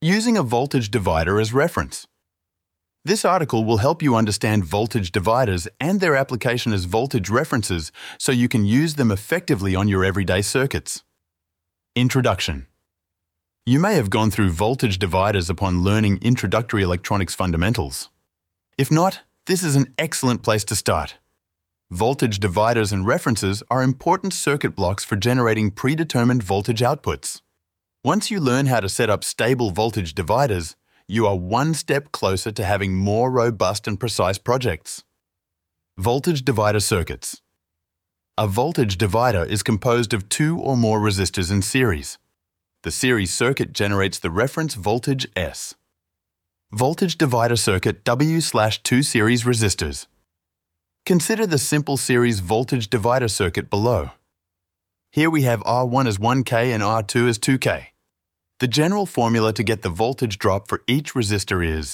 Using a voltage divider as reference. This article will help you understand voltage dividers and their application as voltage references so you can use them effectively on your everyday circuits. Introduction. You may have gone through voltage dividers upon learning introductory electronics fundamentals. If not, this is an excellent place to start. Voltage dividers and references are important circuit blocks for generating predetermined voltage outputs. Once you learn how to set up stable voltage dividers, you are one step closer to having more robust and precise projects. Voltage divider circuits. A voltage divider is composed of two or more resistors in series. The series circuit generates the reference voltage S. Voltage divider circuit W/2 series resistors. Consider the simple series voltage divider circuit below. Here we have R1 as 1K and R2 as 2K. The general formula to get the voltage drop for each resistor is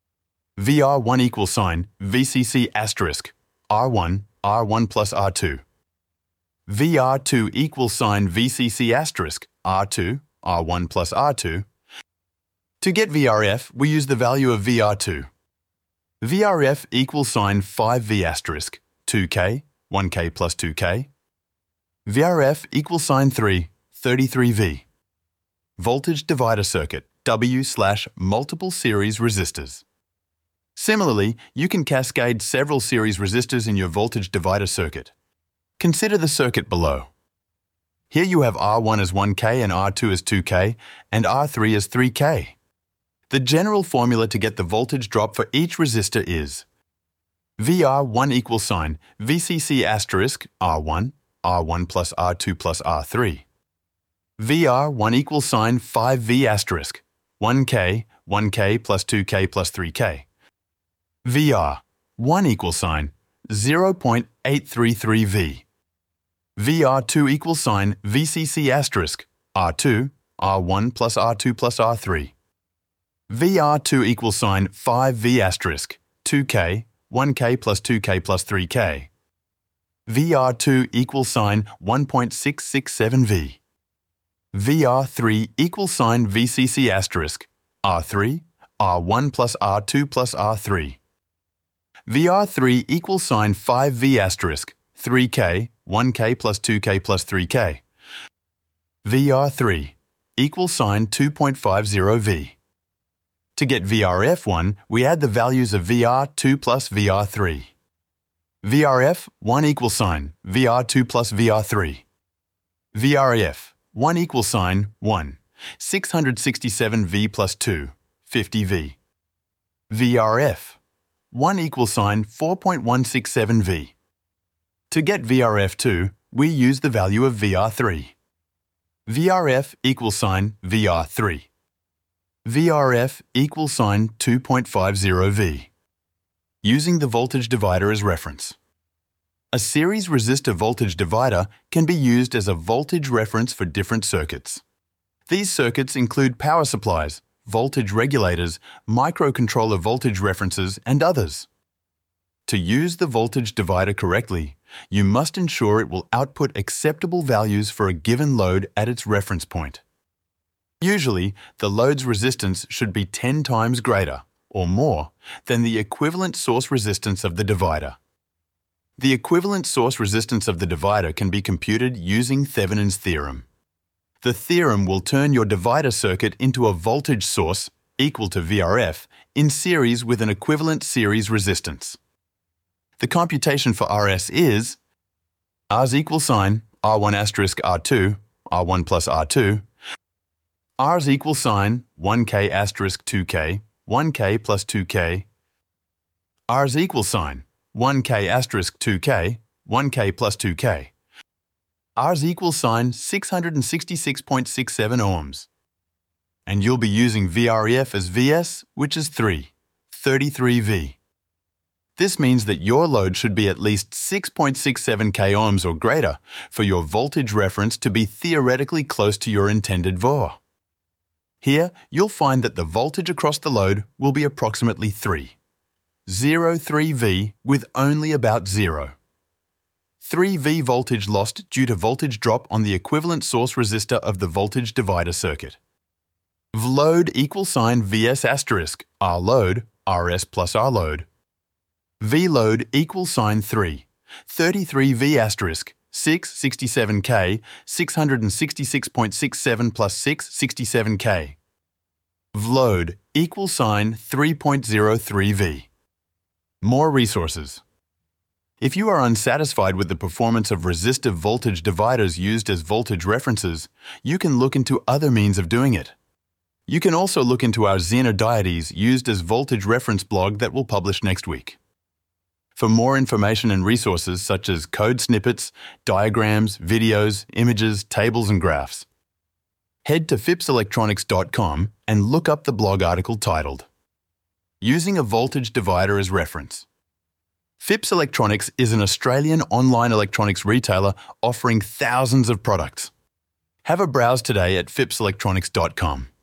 VR1 equals sign VCC asterisk R1 plus R2. VR2 equals sign VCC asterisk R1 plus R2. To get VRF, we use the value of VR2. VRF equals sign 5V asterisk 2K, 1K plus 2K. VRF equals sign 33V. Voltage divider circuit, W/multiple series resistors. Similarly, you can cascade several series resistors in your voltage divider circuit. Consider the circuit below. Here you have R1 as 1K and R2 as 2K and R3 as 3K. The general formula to get the voltage drop for each resistor is VR1 equals sign VCC asterisk R1 plus R2 plus R3. VR1 equals sign 5V asterisk 1K plus 2K plus 3K. VR1 equals sign 0.833V. VR2 equals sign VCC asterisk R1 plus R2 plus R3. VR2 equals sign 5V asterisk 2K, 1K plus 2K plus 3K. VR2 equals sign 1.667V. VR3 equals sign VCC asterisk R1 plus R2 plus R3. VR3 equals sign 5V asterisk 3K, 1K plus 2K plus 3K. VR3 equals sign 2.50V. To get VRF1, we add the values of VR2 plus VR3. VRF1 equals sign VR2 plus VR3. VRF1 equals sign 1, 667V plus 2, 50V. VRF1 equals sign 4.167V. To get VRF2, we use the value of VR3. VRF equals sign VR3. VRF equals sign 2.50V. Using the voltage divider as reference. A series resistor voltage divider can be used as a voltage reference for different circuits. These circuits include power supplies, voltage regulators, microcontroller voltage references, and others. To use the voltage divider correctly, you must ensure it will output acceptable values for a given load at its reference point. Usually, the load's resistance should be 10 times greater, or more, than the equivalent source resistance of the divider. The equivalent source resistance of the divider can be computed using Thevenin's theorem. The theorem will turn your divider circuit into a voltage source equal to VRF in series with an equivalent series resistance. The computation for RS is R's equal sign R1 asterisk R2, R1 plus R2, R's equal sign 1K asterisk 2K, 1K plus 2K, R's equal sign 1K asterisk 2K, 1K plus 2K. R's equal sign 666.67 ohms. And you'll be using VREF as VS, which is 33V. This means that your load should be at least 6.67 k ohms or greater for your voltage reference to be theoretically close to your intended VOR. Here, you'll find that the voltage across the load will be approximately 3.03V with only about 3V voltage lost due to voltage drop on the equivalent source resistor of the voltage divider circuit. VLOAD =VS asterisk, RLOAD, RS plus RLOAD. VLOAD =3, 33V asterisk, 667K, 666.67 plus 667K. VLOAD =3.03V. More resources. If you are unsatisfied with the performance of resistive voltage dividers used as voltage references, you can look into other means of doing it. You can also look into our Zener dieties used as voltage reference blog that we'll publish next week. For more information and resources such as code snippets, diagrams, videos, images, tables and graphs, head to phipselectronics.com and look up the blog article titled Using a Voltage Divider as Reference. Phipps Electronics is an Australian online electronics retailer offering thousands of products. Have a browse today at phipselectronics.com.